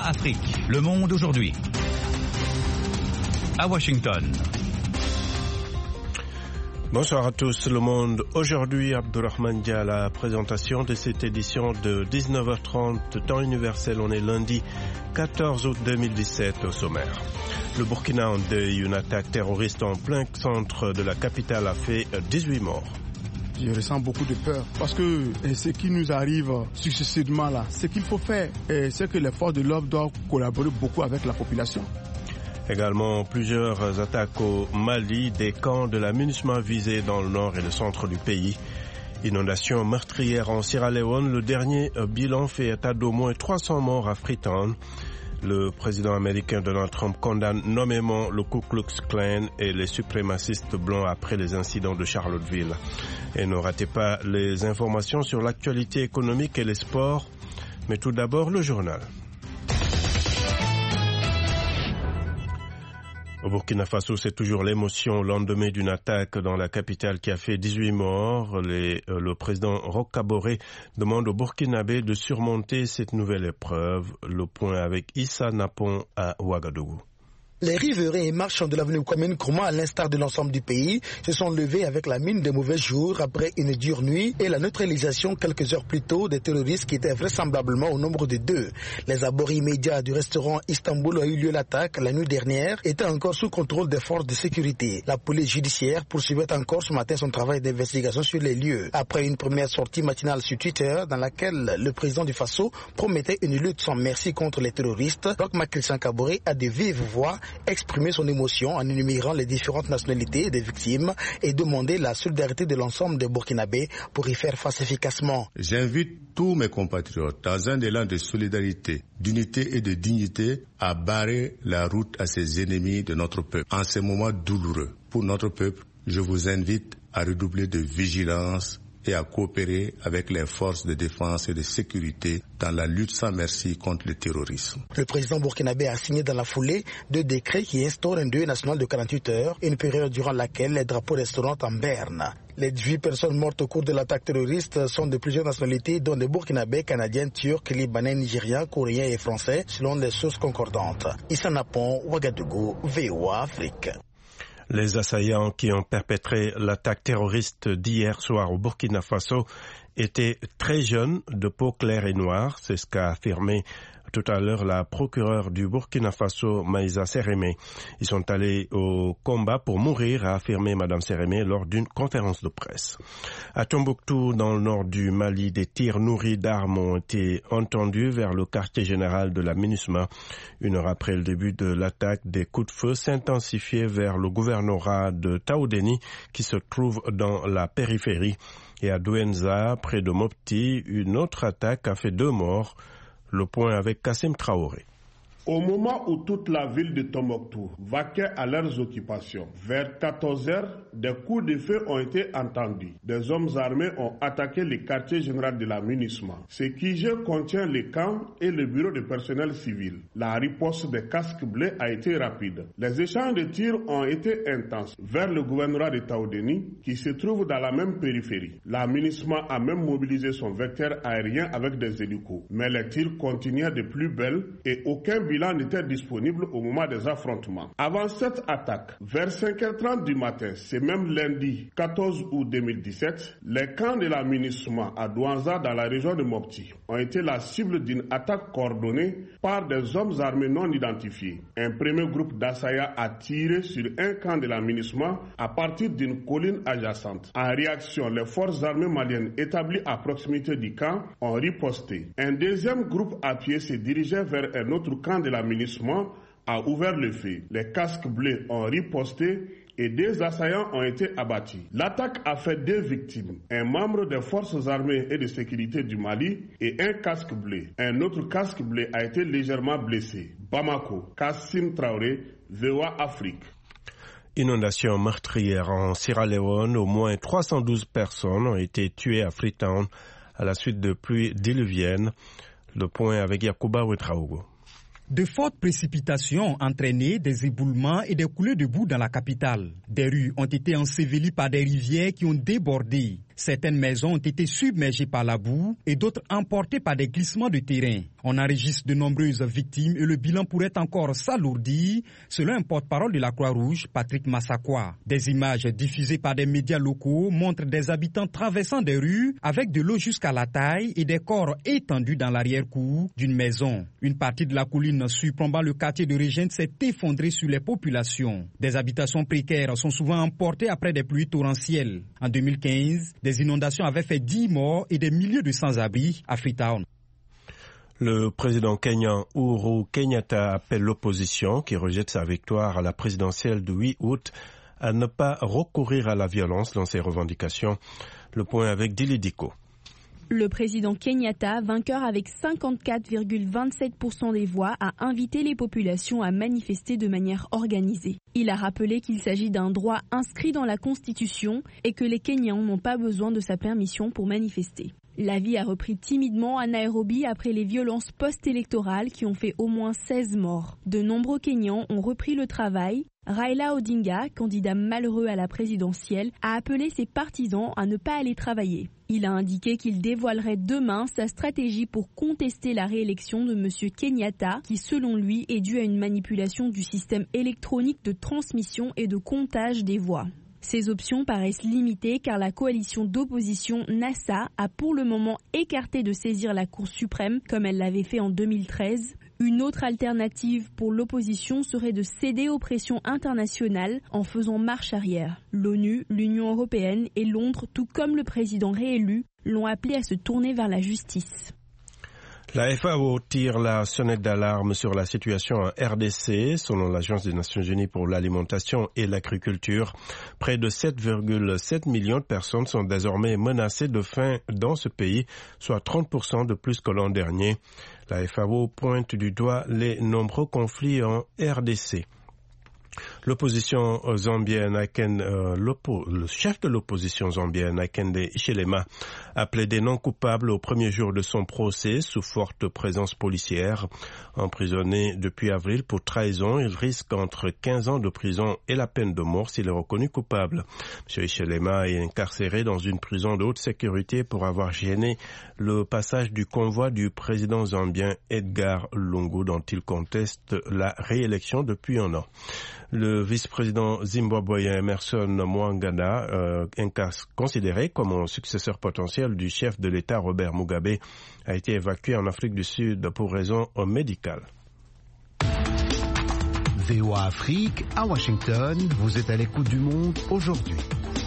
VOA Afrique, Le Monde aujourd'hui. À Washington. Bonsoir à tous, Le Monde. Aujourd'hui, Abdourahmane Dia, la présentation de cette édition de 19h30, temps universel. On est lundi 14 août 2017 au sommaire. Le Burkina en deuil, une attaque terroriste en plein centre de la capitale a fait 18 morts. Je ressens beaucoup de peur parce que ce qui nous arrive successivement là, ce qu'il faut faire, c'est que les forces de l'ordre doivent collaborer beaucoup avec la population. Également, plusieurs attaques au Mali, des camps de la MINUSMA visés dans le nord et le centre du pays. Inondation meurtrière en Sierra Leone, le dernier bilan fait état d'au moins 300 morts à Freetown. Le président américain Donald Trump condamne nommément le Ku Klux Klan et les suprémacistes blancs après les incidents de Charlottesville. Et ne ratez pas les informations sur l'actualité économique et les sports, mais tout d'abord le journal. Au Burkina Faso, c'est toujours l'émotion au lendemain d'une attaque dans la capitale qui a fait 18 morts. Le président Roch Kaboré demande aux Burkinabés de surmonter cette nouvelle épreuve. Le point avec Issa Napon à Ouagadougou. Les riverains et marchands de l'avenue Kwame Nkrumah, à l'instar de l'ensemble du pays, se sont levés avec la mine de mauvais jours après une dure nuit et la neutralisation quelques heures plus tôt des terroristes qui étaient vraisemblablement au nombre de 2. Les abords immédiats du restaurant Istanbul où a eu lieu l'attaque la nuit dernière étaient encore sous contrôle des forces de sécurité. La police judiciaire poursuivait encore ce matin son travail d'investigation sur les lieux. Après une première sortie matinale sur Twitter dans laquelle le président du Faso promettait une lutte sans merci contre les terroristes, Roch Christian Kaboré a de vive voix exprimer son émotion en énumérant les différentes nationalités des victimes et demander la solidarité de l'ensemble des Burkinabés pour y faire face efficacement. J'invite tous mes compatriotes, dans un élan de solidarité, d'unité et de dignité, à barrer la route à ces ennemis de notre peuple. En ces moments douloureux pour notre peuple, je vous invite à redoubler de vigilance et à coopérer avec les forces de défense et de sécurité dans la lutte sans merci contre le terrorisme. Le président burkinabé a signé dans la foulée 2 décrets qui instaurent un deuil national de 48 heures, une période durant laquelle les drapeaux resteront en berne. Les 18 personnes mortes au cours de l'attaque terroriste sont de plusieurs nationalités, dont des Burkinabés, Canadiens, Turcs, Libanais, Nigériens, Coréens et Français, selon les sources concordantes. Issa Napon, Ouagadougou, VOA Afrique. Les assaillants qui ont perpétré l'attaque terroriste d'hier soir au Burkina Faso étaient très jeunes, de peau claire et noire. C'est ce qu'a affirmé tout à l'heure la procureure du Burkina Faso, Maïsa Sérémé. Ils sont allés au combat pour mourir, a affirmé Madame Sérémé lors d'une conférence de presse. À Tombouctou, dans le nord du Mali, des tirs nourris d'armes ont été entendus vers le quartier général de la MINUSMA. 1 heure après le début de l'attaque, des coups de feu s'intensifiaient vers le gouvernorat de Taoudéni, qui se trouve dans la périphérie. Et à Douenza, près de Mopti, une autre attaque a fait 2 morts. Le point avec Kassim Traoré. Au moment où toute la ville de Tombouctou vaquait à leurs occupations, vers 14 heures, des coups de feu ont été entendus. Des hommes armés ont attaqué le quartier général de la MINUSMA. Ce qui contient les camps et le bureau de personnel civil. La riposte des casques bleus a été rapide. Les échanges de tirs ont été intenses vers le gouvernorat de Taoudéni, qui se trouve dans la même périphérie. La MINUSMA a même mobilisé son vecteur aérien avec des hélicos. Mais les tirs continuaient de plus belle et aucun bilan n'était disponible au moment des affrontements. Avant cette attaque, vers 5h30 du matin, c'est même lundi 14 août 2017, les camps de la MINUSMA à Douenza dans la région de Mopti ont été la cible d'une attaque coordonnée par des hommes armés non identifiés. Un premier groupe d'assaillants a tiré sur un camp de la MINUSMA à partir d'une colline adjacente. En réaction, les forces armées maliennes établies à proximité du camp ont riposté. Un deuxième groupe appuyé se dirigeait vers un autre camp de la MINUSMA, a ouvert le feu. Les casques bleus ont riposté et 2 assaillants ont été abattus. L'attaque a fait 2 victimes, un membre des forces armées et de sécurité du Mali et un casque bleu. Un autre casque bleu a été légèrement blessé. Bamako, Kassim Traoré, VOA Afrique. Inondation meurtrière en Sierra Leone, au moins 312 personnes ont été tuées à Freetown à la suite de pluies diluviennes. Le point avec Yacouba Ouetraogo. De fortes précipitations ont entraîné des éboulements et des coulées de boue dans la capitale. Des rues ont été ensevelies par des rivières qui ont débordé. Certaines maisons ont été submergées par la boue et d'autres emportées par des glissements de terrain. On enregistre de nombreuses victimes et le bilan pourrait encore s'alourdir, selon un porte-parole de la Croix-Rouge, Patrick Massakwa. Des images diffusées par des médias locaux montrent des habitants traversant des rues avec de l'eau jusqu'à la taille et des corps étendus dans l'arrière-cour d'une maison. Une partie de la colline surplombant le quartier de Régent s'est effondrée sur les populations. Des habitations précaires sont souvent emportées après des pluies torrentielles. En 2015, des inondations avaient fait 10 morts et des milliers de sans-abri à Freetown. Le président kenyan Uhuru Kenyatta appelle l'opposition, qui rejette sa victoire à la présidentielle du 8 août, à ne pas recourir à la violence dans ses revendications. Le point avec Dili Diko. Le président Kenyatta, vainqueur avec 54,27% des voix, a invité les populations à manifester de manière organisée. Il a rappelé qu'il s'agit d'un droit inscrit dans la Constitution et que les Kenyans n'ont pas besoin de sa permission pour manifester. La vie a repris timidement à Nairobi après les violences post-électorales qui ont fait au moins 16 morts. De nombreux Kenyans ont repris le travail. Raila Odinga, candidat malheureux à la présidentielle, a appelé ses partisans à ne pas aller travailler. Il a indiqué qu'il dévoilerait demain sa stratégie pour contester la réélection de M. Kenyatta, qui selon lui est due à une manipulation du système électronique de transmission et de comptage des voix. Ces options paraissent limitées car la coalition d'opposition NASA a pour le moment écarté de saisir la Cour suprême comme elle l'avait fait en 2013. Une autre alternative pour l'opposition serait de céder aux pressions internationales en faisant marche arrière. L'ONU, l'Union européenne et Londres, tout comme le président réélu, l'ont appelé à se tourner vers la justice. La FAO tire la sonnette d'alarme sur la situation en RDC. Selon l'Agence des Nations Unies pour l'alimentation et l'agriculture, près de 7,7 millions de personnes sont désormais menacées de faim dans ce pays, soit 30% de plus que l'an dernier. La FAO pointe du doigt les nombreux conflits en RDC. L'opposition zambienne, le chef de l'opposition zambienne, Hakainde Hichilema, a plaidé non coupable au premier jour de son procès sous forte présence policière. Emprisonné depuis avril pour trahison, il risque entre 15 ans de prison et la peine de mort s'il est reconnu coupable. M. Hichilema est incarcéré dans une prison de haute sécurité pour avoir gêné le passage du convoi du président zambien Edgar Lungu dont il conteste la réélection depuis un an. Le vice-président zimbabwéen Emmerson Mnangagwa, considéré comme un successeur potentiel du chef de l'État Robert Mugabe, a été évacué en Afrique du Sud pour raisons médicales. VOA Afrique, à Washington, vous êtes à l'écoute du monde aujourd'hui.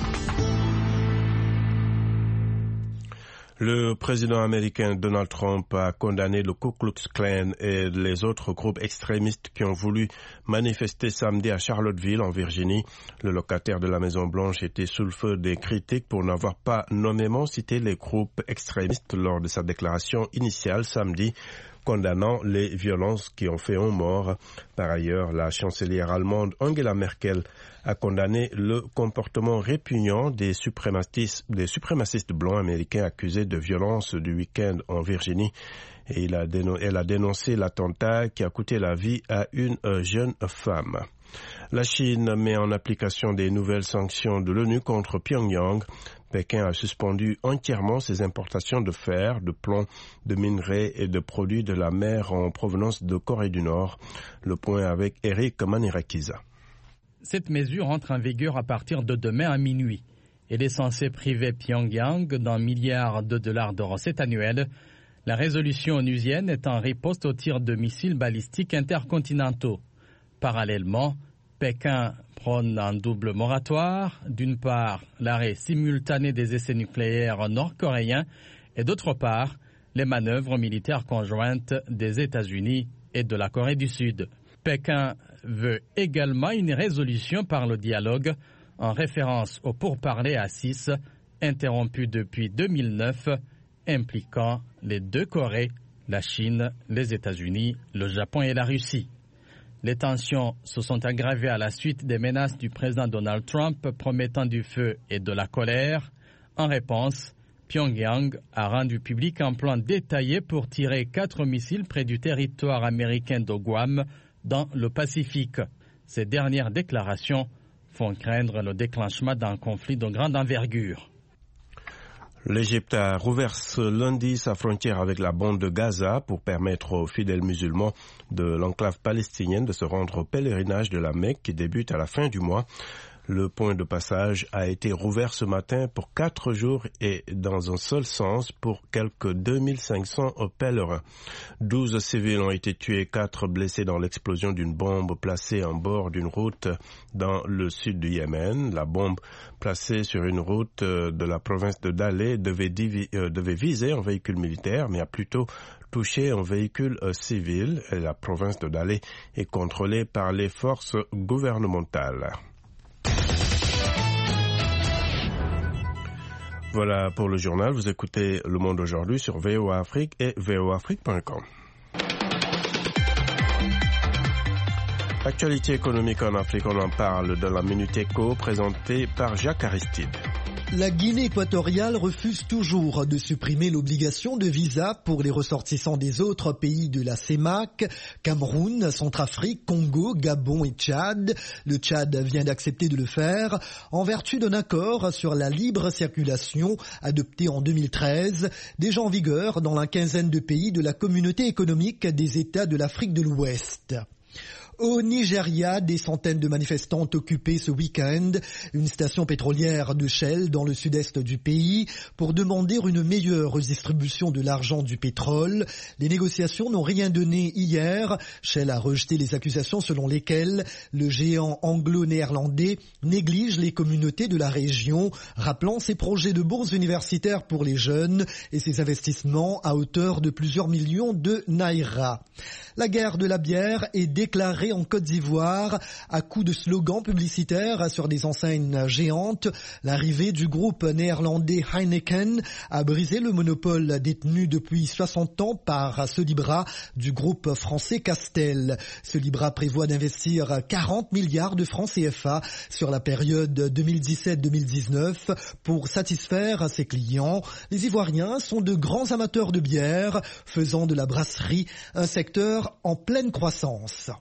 Le président américain Donald Trump a condamné le Ku Klux Klan et les autres groupes extrémistes qui ont voulu manifester samedi à Charlottesville, en Virginie. Le locataire de la Maison-Blanche était sous le feu des critiques pour n'avoir pas nommément cité les groupes extrémistes lors de sa déclaration initiale samedi, condamnant les violences qui ont fait un mort. Par ailleurs, la chancelière allemande Angela Merkel a condamné le comportement répugnant des suprémacistes blancs américains accusés de violence du week-end en Virginie. Et elle a dénoncé l'attentat qui a coûté la vie à une jeune femme. La Chine met en application des nouvelles sanctions de l'ONU contre Pyongyang. Pékin a suspendu entièrement ses importations de fer, de plomb, de minerais et de produits de la mer en provenance de Corée du Nord. Le point avec Eric Manirakiza. Cette mesure entre en vigueur à partir de demain à minuit. Elle est censée priver Pyongyang d'un milliard de dollars de recettes annuelles. La résolution onusienne est en riposte au tir de missiles balistiques intercontinentaux. Parallèlement, Pékin prône un double moratoire, d'une part l'arrêt simultané des essais nucléaires nord-coréens et d'autre part les manœuvres militaires conjointes des États-Unis et de la Corée du Sud. Pékin veut également une résolution par le dialogue en référence aux pourparlers à 6 interrompus depuis 2009 impliquant les deux Corées, la Chine, les États-Unis, le Japon et la Russie. Les tensions se sont aggravées à la suite des menaces du président Donald Trump promettant du feu et de la colère. En réponse, Pyongyang a rendu public un plan détaillé pour tirer 4 missiles près du territoire américain de Guam dans le Pacifique. Ces dernières déclarations font craindre le déclenchement d'un conflit de grande envergure. L'Égypte a rouvert ce lundi sa frontière avec la bande de Gaza pour permettre aux fidèles musulmans de l'enclave palestinienne de se rendre au pèlerinage de la Mecque qui débute à la fin du mois. Le point de passage a été rouvert ce matin pour 4 jours et dans un seul sens pour quelques 2500 pèlerins. 12 civils ont été tués, 4 blessés dans l'explosion d'une bombe placée en bord d'une route dans le sud du Yémen. La bombe placée sur une route de la province de Dalet devait viser un véhicule militaire, mais a plutôt touché un véhicule civil. La province de Dalet est contrôlée par les forces gouvernementales. Voilà pour le journal. Vous écoutez Le Monde aujourd'hui sur VOA Afrique et voaafrique.com. Actualité économique en Afrique, on en parle dans la Minute Éco présentée par Jacques Aristide. La Guinée équatoriale refuse toujours de supprimer l'obligation de visa pour les ressortissants des autres pays de la CEMAC, Cameroun, Centrafrique, Congo, Gabon et Tchad. Le Tchad vient d'accepter de le faire en vertu d'un accord sur la libre circulation adopté en 2013, déjà en vigueur dans la quinzaine de pays de la communauté économique des États de l'Afrique de l'Ouest. Au Nigeria, des centaines de manifestants ont occupé ce week-end une station pétrolière de Shell dans le sud-est du pays pour demander une meilleure redistribution de l'argent du pétrole. Les négociations n'ont rien donné hier. Shell a rejeté les accusations selon lesquelles le géant anglo-néerlandais néglige les communautés de la région, rappelant ses projets de bourse universitaire pour les jeunes et ses investissements à hauteur de plusieurs millions de naira. La guerre de la bière est déclarée en Côte d'Ivoire à coups de slogans publicitaires sur des enseignes géantes. L'arrivée du groupe néerlandais Heineken a brisé le monopole détenu depuis 60 ans par Solibra du groupe français Castel. Solibra prévoit d'investir 40 milliards de francs CFA sur la période 2017-2019 pour satisfaire ses clients. Les Ivoiriens sont de grands amateurs de bière, faisant de la brasserie un secteur en pleine croissance.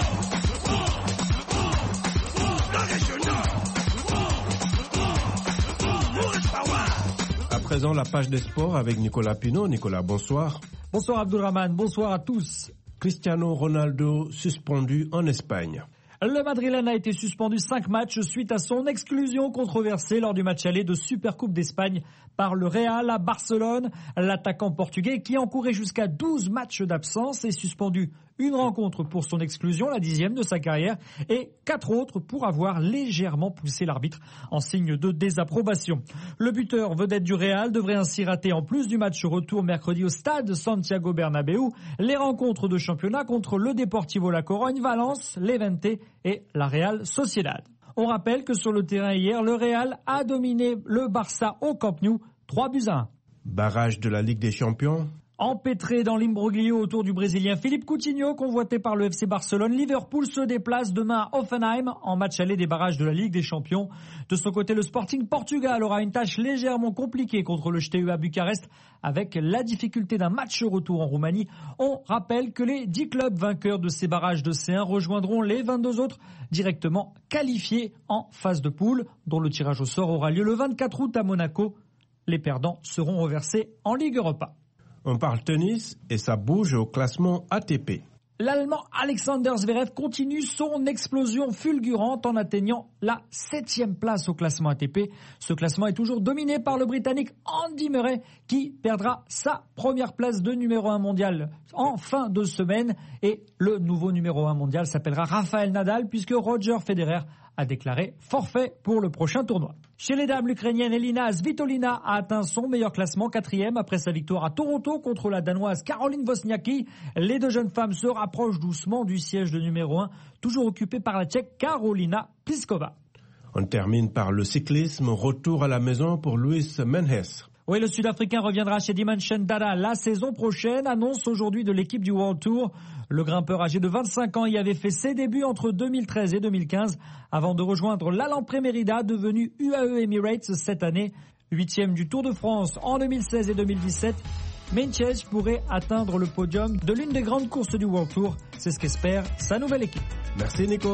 À présent, la page des sports avec Nicolas Pinault. Nicolas, bonsoir. Bonsoir Abdulrahman, bonsoir à tous. Cristiano Ronaldo suspendu en Espagne. Le Madrilène a été suspendu 5 matchs suite à son exclusion controversée lors du match aller de Supercoupe d'Espagne par le Real à Barcelone. L'attaquant portugais qui encourait jusqu'à 12 matchs d'absence est suspendu une rencontre pour son exclusion, la 10e de sa carrière, et 4 autres pour avoir légèrement poussé l'arbitre en signe de désapprobation. Le buteur vedette du Real devrait ainsi rater, en plus du match retour mercredi au stade Santiago Bernabéu, les rencontres de championnat contre le Deportivo La Corogne, Valence, Levante et la Real Sociedad. On rappelle que sur le terrain hier, le Real a dominé le Barça au Camp Nou, 3-1. Barrage de la Ligue des Champions. Empêtré dans l'imbroglio autour du Brésilien Philippe Coutinho, convoité par le FC Barcelone, Liverpool se déplace demain à Hoffenheim en match aller des barrages de la Ligue des Champions. De son côté, le Sporting Portugal aura une tâche légèrement compliquée contre le JTE à Bucarest avec la difficulté d'un match retour en Roumanie. On rappelle que les 10 clubs vainqueurs de ces barrages de C1 rejoindront les 22 autres directement qualifiés en phase de poule, dont le tirage au sort aura lieu le 24 août à Monaco. Les perdants seront reversés en Ligue Europa. On parle tennis et ça bouge au classement ATP. L'Allemand Alexander Zverev continue son explosion fulgurante en atteignant la 7e place au classement ATP. Ce classement est toujours dominé par le Britannique Andy Murray qui perdra sa première place de numéro 1 mondial en fin de semaine. Et le nouveau numéro 1 mondial s'appellera Rafael Nadal puisque Roger Federer a déclaré forfait pour le prochain tournoi. Chez les dames, l'Ukrainienne Elina Svitolina a atteint son meilleur classement, 4e, après sa victoire à Toronto contre la Danoise Caroline Wozniacki. Les deux jeunes femmes se rapprochent doucement du siège de numéro 1, toujours occupé par la Tchèque Karolina Pliskova. On termine par le cyclisme. Retour à la maison pour Luis Menges. Oui, le Sud-Africain reviendra chez Dimension Data la saison prochaine, annonce aujourd'hui de l'équipe du World Tour. Le grimpeur âgé de 25 ans y avait fait ses débuts entre 2013 et 2015 avant de rejoindre l'Alan-Pré Merida, devenu UAE Emirates cette année. 8e du Tour de France en 2016 et 2017. Menges pourrait atteindre le podium de l'une des grandes courses du World Tour. C'est ce qu'espère sa nouvelle équipe. Merci Nico.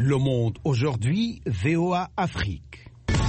Le Monde aujourd'hui, VOA Afrique.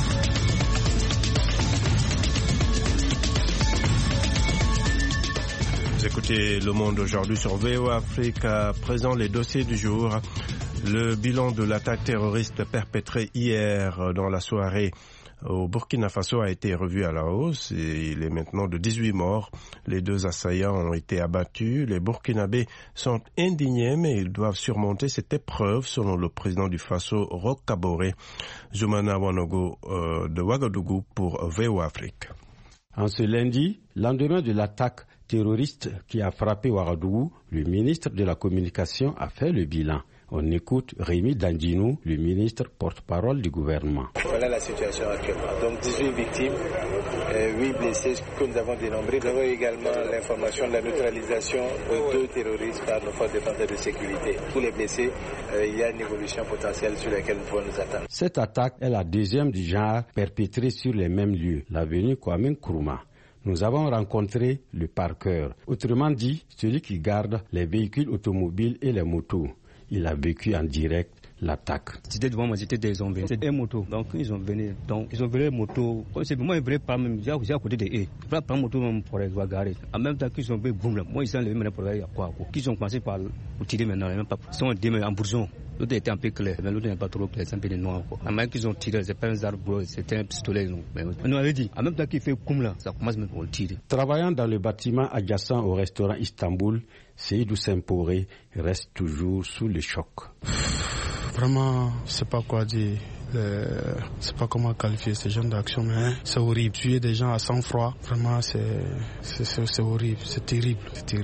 Vous écoutez Le Monde aujourd'hui sur VOA Afrique. À présent, les dossiers du jour. Le bilan de l'attaque terroriste perpétrée hier dans la soirée au Burkina Faso a été revu à la hausse et il est maintenant de 18 morts. Les 2 assaillants ont été abattus. Les Burkinabés sont indignés mais ils doivent surmonter cette épreuve selon le président du Faso, Roch Kaboré. Zoumana Wanogo de Ouagadougou pour VOA Afrique. En ce lundi, lendemain de l'attaque terroriste qui a frappé Ouagadougou, le ministre de la Communication a fait le bilan. On écoute Rémi Dandinou, le ministre porte-parole du gouvernement. Voilà la situation actuellement. Donc 18 victimes, 8 blessés que nous avons dénombrés. Nous avons également l'information de la neutralisation de 2 terroristes par nos forces de sécurité. Tous les blessés, il y a une évolution potentielle sur laquelle nous pouvons nous attendre. Cette attaque est la deuxième du genre perpétrée sur les mêmes lieux, l'avenue Kwame Nkrumah. Nous avons rencontré le parqueur, autrement dit, celui qui garde les véhicules automobiles et les motos. Il a vécu en direct l'attaque. C'était devant moi, c'était des hommes. C'était une moto. Donc ils ont venu les motos. Moi je voulais pas même, j'ai à côté des haies. Je voulais prendre moto même pour les garer. En même temps qu'ils ont fait boum là. Moi ils sont levés maintenant pour aller à quoi. Qu'ils ont commencé par tirer maintenant, même pas. Ils sont démarrés en bourgeon. L'autre était un peu clair, mais l'autre n'est pas trop clair, c'est un peu de noir. En même temps qu'ils ont tiré, c'est pas un arbre, c'était un pistolet. Non. Mais on nous avait dit, en même temps qu'il fait comme là, ça commence même pour le tirer. Travaillant dans le bâtiment adjacent au restaurant Istanbul, Seydou Semporé reste toujours sous le choc. Vraiment, je sais pas quoi dire. Je sais pas comment qualifier ce genre d'action, mais c'est horrible. Tuer des gens à sang-froid, vraiment c'est horrible, c'est terrible.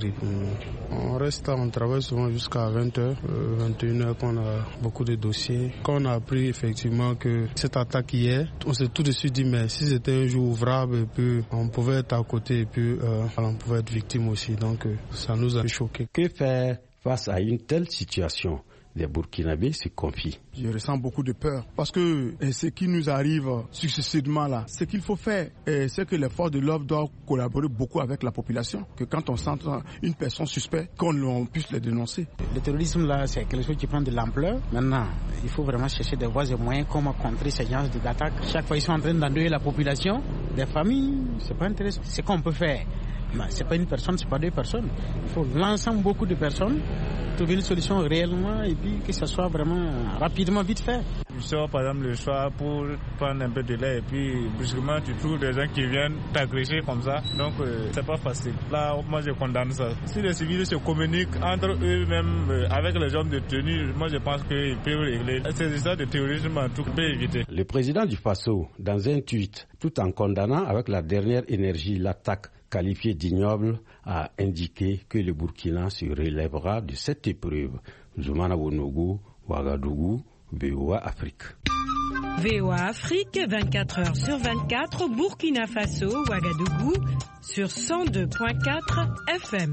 On reste là, on travaille souvent jusqu'à 20h, 21h, qu'on a beaucoup de dossiers. Quand on a appris effectivement que cette attaque hier, on s'est tout de suite dit, mais si c'était un jour ouvrable, et puis on pouvait être à côté et puis on pouvait être victime aussi. Donc ça nous a choqués. Que faire face à une telle situation? Les Burkinabés se confient. Je ressens beaucoup de peur parce que ce qui nous arrive successivement là, ce qu'il faut faire, c'est que les forces de l'ordre doivent collaborer beaucoup avec la population. Que quand on sent une personne suspecte, qu'on puisse les dénoncer. Le terrorisme là, c'est quelque chose qui prend de l'ampleur. Maintenant, il faut vraiment chercher des voies et moyens comment contrer ces genres d'attaques. Chaque fois, ils sont en train d'endeuiller la population, des familles. C'est pas intéressant. C'est qu'on peut faire. C'est pas une personne, c'est pas 2 personnes. Il faut l'ensemble beaucoup de personnes, trouver une solution réellement et puis que ça soit vraiment rapidement vite fait. Tu sors par exemple le soir pour prendre un peu de lait et puis brusquement tu trouves des gens qui viennent t'agresser comme ça. Donc c'est pas facile. Là, moi je condamne ça. Si les civils se communiquent entre eux-mêmes avec les hommes de tenue, moi je pense qu'ils peuvent régler. Ces histoires de terrorisme, tout peut éviter. Le président du Faso, dans un tweet, tout en condamnant avec la dernière énergie l'attaque qualifié d'ignoble, a indiqué que le Burkina se relèvera de cette épreuve. Zoumana Wonogo, Ouagadougou, VOA Afrique. VOA Afrique, 24 heures sur 24, Burkina Faso, Ouagadougou, sur 102.4 FM.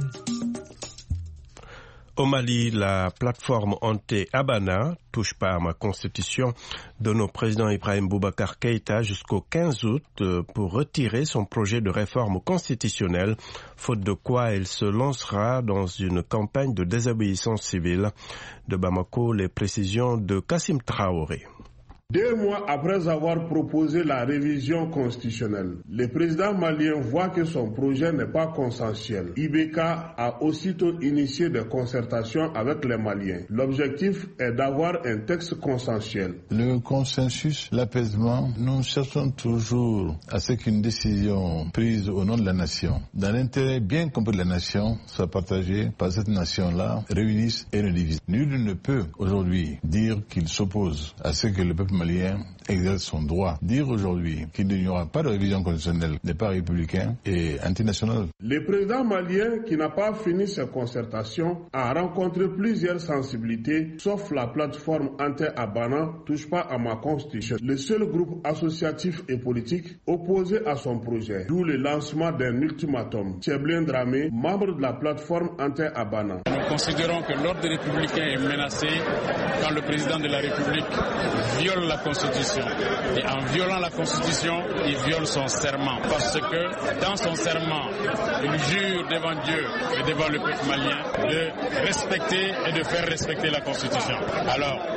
Au Mali, la plateforme anti-Abana, touche pas à ma constitution, donne au président Ibrahim Boubacar Keïta jusqu'au 15 août pour retirer son projet de réforme constitutionnelle, faute de quoi elle se lancera dans une campagne de désobéissance civile. De Bamako, les précisions de Kassim Traoré. 2 mois après avoir proposé la révision constitutionnelle, le président malien voit que son projet n'est pas consensuel. IBK a aussitôt initié des concertations avec les Maliens. L'objectif est d'avoir un texte consensuel. Le consensus, l'apaisement, nous cherchons toujours à ce qu'une décision prise au nom de la nation, dans l'intérêt bien compris de la nation, soit partagée par cette nation-là, réunisse et ne divise. Nul ne peut aujourd'hui dire qu'il s'oppose à ce que le peuple malien exerce son droit. Dire aujourd'hui qu'il n'y aura pas de révision constitutionnelle n'est pas républicain et antinational. Le président malien, qui n'a pas fini ses concertations, a rencontré plusieurs sensibilités, sauf la plateforme anti-Abana, touche pas à ma constitution. Le seul groupe associatif et politique opposé à son projet, d'où le lancement d'un ultimatum. Tcheblin Dramé, membre de la plateforme anti-Abana. Nous considérons que l'ordre républicain est menacé quand le président de la République viole la Constitution. Et en violant la Constitution, il viole son serment. Parce que dans son serment, il jure devant Dieu et devant le peuple malien de respecter et de faire respecter la Constitution. Alors,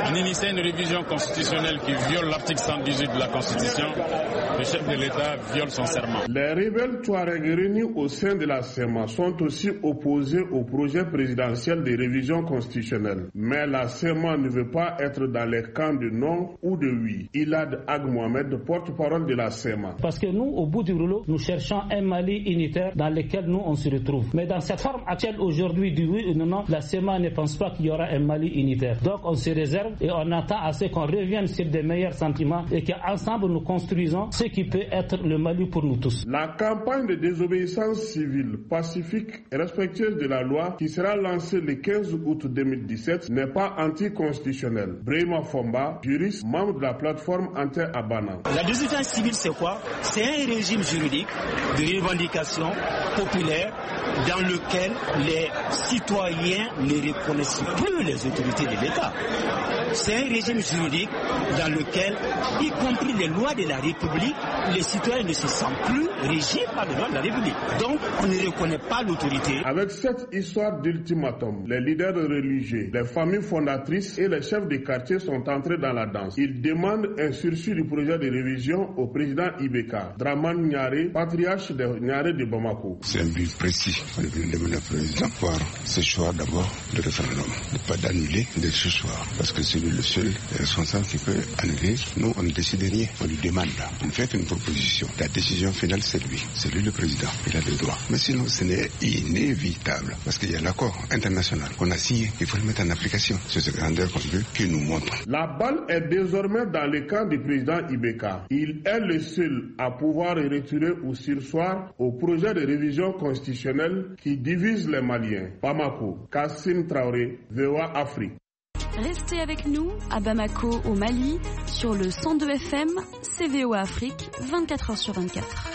en initiant une révision constitutionnelle qui viole l'article 118 de la Constitution, le chef de l'État viole son serment. Les rebelles Touaregs réunis au sein de la SEMA sont aussi opposés au projet présidentiel de révision constitutionnelle. Mais la SEMA ne veut pas être dans les camps de non ou de oui. Ilad Ag Mohamed, porte-parole de la SEMA. Parce que nous, au bout du rouleau, nous cherchons un Mali unitaire dans lequel nous on se retrouve. Mais dans cette forme actuelle aujourd'hui du oui ou non, la SEMA ne pense pas qu'il y aura un Mali unitaire. Donc on se réserve et on attend à ce qu'on revienne sur des meilleurs sentiments et qu'ensemble nous construisons ce qui peut être le Mali pour nous tous. La campagne de désobéissance civile pacifique et respectueuse de la loi qui sera lancée le 15 août 2017 n'est pas anticonstitutionnelle. Brahima Fomba, juriste, membre de la plateforme Anter-Abana. La désobéissance civile c'est quoi? C'est un régime juridique de revendication populaire dans lequel les citoyens ne reconnaissent plus les autorités de l'État. C'est un régime juridique dans lequel, y compris les lois de la République, les citoyens ne se sentent plus régis par les lois de la République. Donc, on ne reconnaît pas l'autorité. Avec cette histoire d'ultimatum, les leaders religieux, les familles fondatrices et les chefs de quartier sont entrés dans la danse. Ils demandent un sursis du projet de révision au président Ibeka, Dramane Niaré, patriarche de Niaré de Bamako. C'est un but précis. On demande au président voir ce choix d'abord de référendum, ne pas d'annuler de ce choix, parce que c'est le seul responsable qui peut annuler. Nous, on ne décide rien, on lui demande. On fait une proposition. La décision finale, c'est lui le président. Il a le droit. Mais sinon, ce n'est inévitable, parce qu'il y a l'accord international qu'on a signé. Il faut le mettre en application. C'est ce grandeur qu'on veut qu'il nous montre. La balle est désormais dans le camp du président Ibeka. Il est le seul à pouvoir retirer ou surseoir au projet de révision constitutionnelle qui divise les Maliens. Bamako, Kassim Traoré, VOA Afrique. Restez avec nous à Bamako au Mali sur le 102 FM, CVO Afrique, 24h sur 24.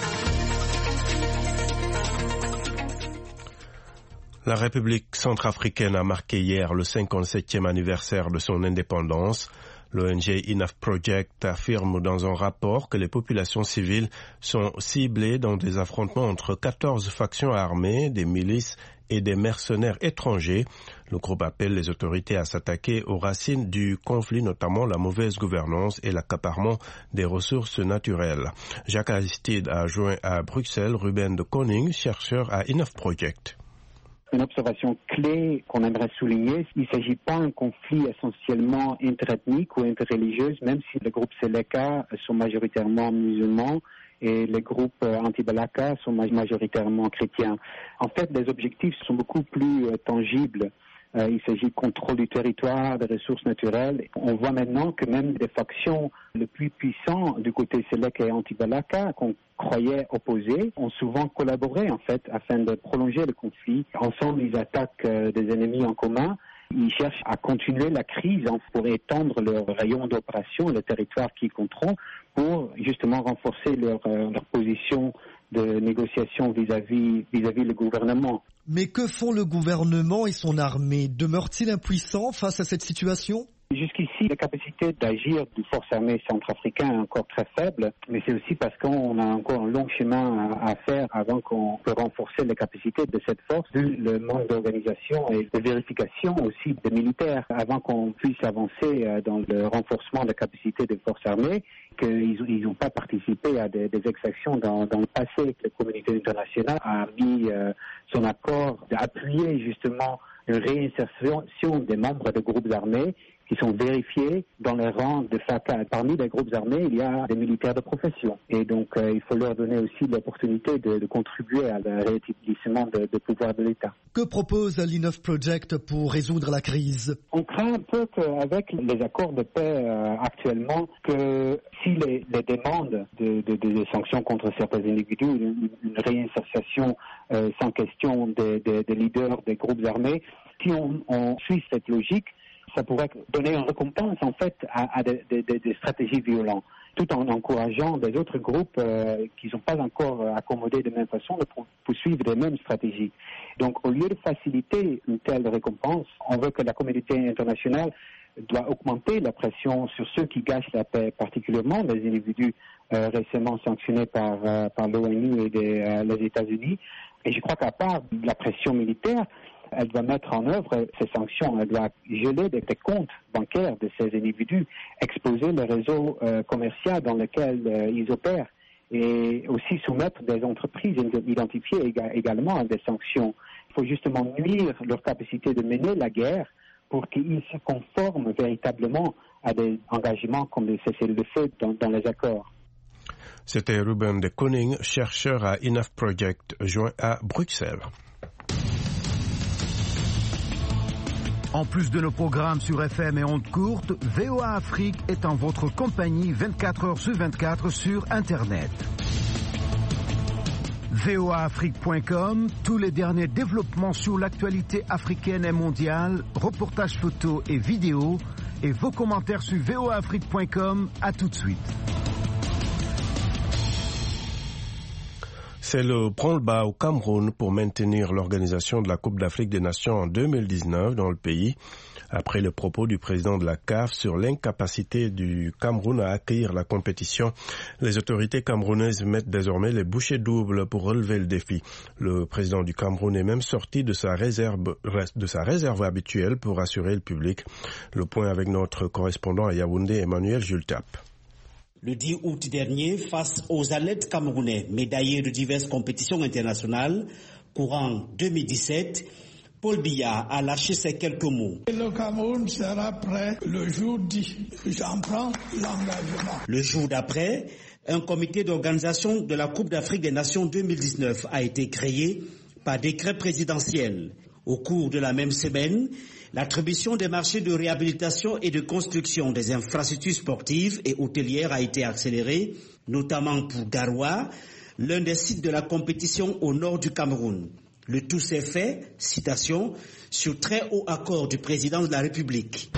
La République centrafricaine a marqué hier le 57e anniversaire de son indépendance. L'ONG Enough Project affirme dans un rapport que les populations civiles sont ciblées dans des affrontements entre 14 factions armées, des milices et des mercenaires étrangers. Le groupe appelle les autorités à s'attaquer aux racines du conflit, notamment la mauvaise gouvernance et l'accaparement des ressources naturelles. Jacques Aristide a joint à Bruxelles Ruben de Koning, chercheur à Enough Project. Une observation clé qu'on aimerait souligner, il ne s'agit pas d'un conflit essentiellement interethnique ou interreligieux, même si les groupes Seleka sont majoritairement musulmans et les groupes anti-Balaka sont majoritairement chrétiens. En fait, les objectifs sont beaucoup plus tangibles. Il s'agit de contrôle du territoire, des ressources naturelles. On voit maintenant que même des factions les plus puissantes du côté Seleka et anti-Balaka, qu'on croyait opposées, ont souvent collaboré en fait afin de prolonger le conflit. Ensemble, ils attaquent des ennemis en commun. Ils cherchent à continuer la crise pour étendre leur rayon d'opération, le territoire qu'ils contrôlent, pour justement renforcer leur position de négociation vis-à-vis le gouvernement. Mais que font le gouvernement et son armée? Demeurent-ils impuissants face à cette situation? Jusqu'ici, la capacité d'agir des forces armées centrafricaines est encore très faible, mais c'est aussi parce qu'on a encore un long chemin à faire avant qu'on peut renforcer les capacités de cette force, vu le manque d'organisation et de vérification aussi des militaires, avant qu'on puisse avancer dans le renforcement des capacités des forces armées, qu'ils n'ont pas participé à des exactions dans le passé. La communauté internationale a mis son accord d'appuyer justement une réinsertion des membres de groupes armés qui sont vérifiés dans les rangs de FACA. Parmi les groupes armés, il y a des militaires de profession. Et donc, il faut leur donner aussi l'opportunité de contribuer à le rétablissement de pouvoir de l'État. Que propose l'Enough Project pour résoudre la crise? On craint un peu qu'avec les accords de paix actuellement, que si les demandes de sanctions contre certains individus, une réinsertion sans question des leaders des groupes armés, si on suit cette logique, ça pourrait donner une récompense en fait à des stratégies violentes, tout en encourageant des autres groupes qui ne sont pas encore accommodés de la même façon de poursuivre les mêmes stratégies. Donc au lieu de faciliter une telle récompense, on veut que la communauté internationale doit augmenter la pression sur ceux qui gâchent la paix, particulièrement les individus récemment sanctionnés par l'ONU et les États-Unis. Et je crois qu'à part la pression militaire, Elle doit mettre en œuvre ces sanctions, elle doit geler des comptes bancaires de ces individus, exposer le réseau commercial dans lequel ils opèrent et aussi soumettre des entreprises identifiées également à des sanctions. Il faut justement nuire leur capacité de mener la guerre pour qu'ils se conforment véritablement à des engagements comme le cessez-le-feu dans les accords. C'était Ruben de Koning, chercheur à Enough Project, joint à Bruxelles. En plus de nos programmes sur FM et ondes courtes, VOA Afrique est en votre compagnie 24 heures sur 24 sur Internet. voaafrique.com, tous les derniers développements sur l'actualité africaine et mondiale, reportages photos et vidéos, et vos commentaires sur voaafrique.com. À tout de suite. C'est le branle-bas au Cameroun pour maintenir l'organisation de la Coupe d'Afrique des Nations en 2019 dans le pays, après le propos du président de la CAF sur l'incapacité du Cameroun à accueillir la compétition. Les autorités camerounaises mettent désormais les bouchées doubles pour relever le défi. Le président du Cameroun est même sorti de sa réserve habituelle pour assurer le public. Le point avec notre correspondant à Yaoundé, Emmanuel Jultap. Le 10 août dernier, face aux athlètes camerounais médaillés de diverses compétitions internationales, courant 2017, Paul Biya a lâché ces quelques mots. Le Cameroun sera prêt le jour dit. J'en prends l'engagement. Le jour d'après, un comité d'organisation de la Coupe d'Afrique des Nations 2019 a été créé par décret présidentiel. Au cours de la même semaine, l'attribution des marchés de réhabilitation et de construction des infrastructures sportives et hôtelières a été accélérée, notamment pour Garoua, l'un des sites de la compétition au nord du Cameroun. Le tout s'est fait, citation, sur très haut accord du président de la République.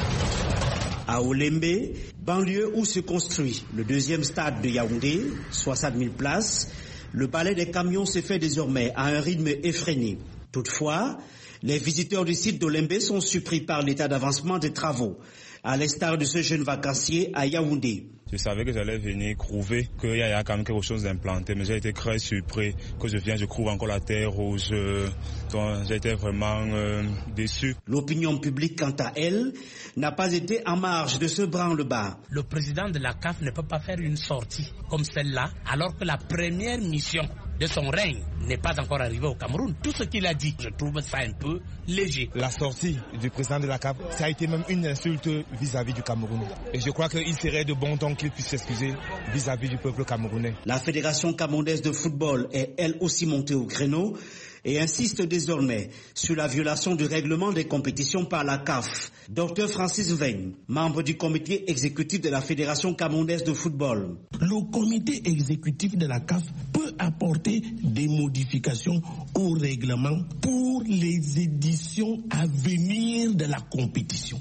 À Olembe, banlieue où se construit le deuxième stade de Yaoundé, 60 000 places, le balai des camions se fait désormais à un rythme effréné. Toutefois, les visiteurs du site d'Olembe sont surpris par l'état d'avancement des travaux, à l'instar de ce jeune vacancier à Yaoundé. Je savais que j'allais venir trouver qu'il y a quand même quelque chose d'implanté, mais j'ai été très surpris que je trouve encore la terre rouge. Donc j'ai été vraiment déçu. L'opinion publique, quant à elle, n'a pas été en marge de ce branle-bas. Le président de la CAF ne peut pas faire une sortie comme celle-là, alors que la première mission de son règne n'est pas encore arrivée au Cameroun. Tout ce qu'il a dit, je trouve ça un peu léger. La sortie du président de la CAF, ça a été même une insulte vis-à-vis du Cameroun. Et je crois qu'il serait de bon ton qu'il puisse s'excuser vis-à-vis du peuple camerounais. La Fédération camerounaise de football est elle aussi montée au créneau et insiste désormais sur la violation du règlement des compétitions par la CAF. Dr Francis Veigne, membre du comité exécutif de la Fédération camerounaise de football. Le comité exécutif de la CAF peut apporter des modifications au règlement pour les éditions à venir de la compétition.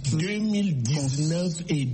2019 et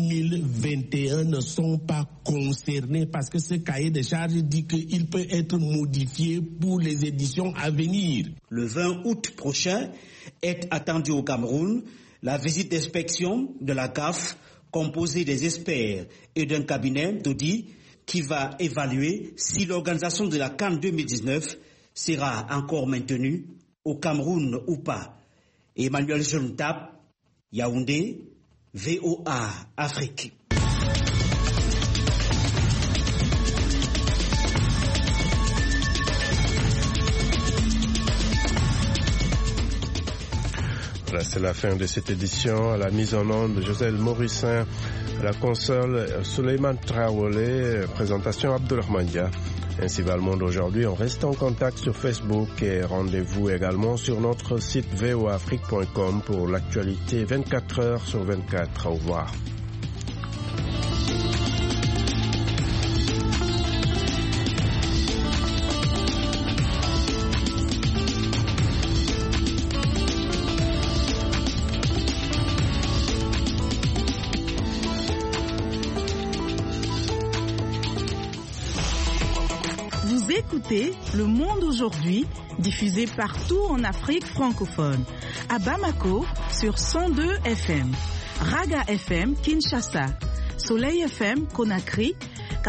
2021 ne sont pas concernés parce que ce cahier de charges dit qu'il peut être modifié pour les éditions à venir. Le 20 août prochain est attendue au Cameroun la visite d'inspection de la CAF composée des experts et d'un cabinet d'audit qui va évaluer si l'organisation de la CAN 2019 sera encore maintenue au Cameroun ou pas. Emmanuel Jontap, Yaoundé, VOA Afrique. Voilà, c'est la fin de cette édition. À la mise en onde de Joselle Morissin, la console Souleymane Traoré, présentation Abdourahmane Dia. Ainsi va le monde aujourd'hui. On reste en contact sur Facebook et rendez-vous également sur notre site voaafrique.com pour l'actualité 24 heures sur 24. Au revoir. Écoutez Le Monde aujourd'hui, diffusé partout en Afrique francophone. À Bamako, sur 102 FM. Raga FM, Kinshasa. Soleil FM, Conakry.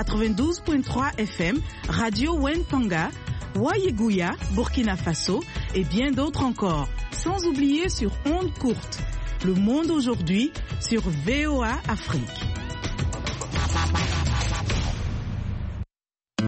92.3 FM. Radio Wentanga. Wayeguya, Burkina Faso. et bien d'autres encore. Sans oublier sur ondes courtes. Le monde aujourd'hui sur VOA Afrique.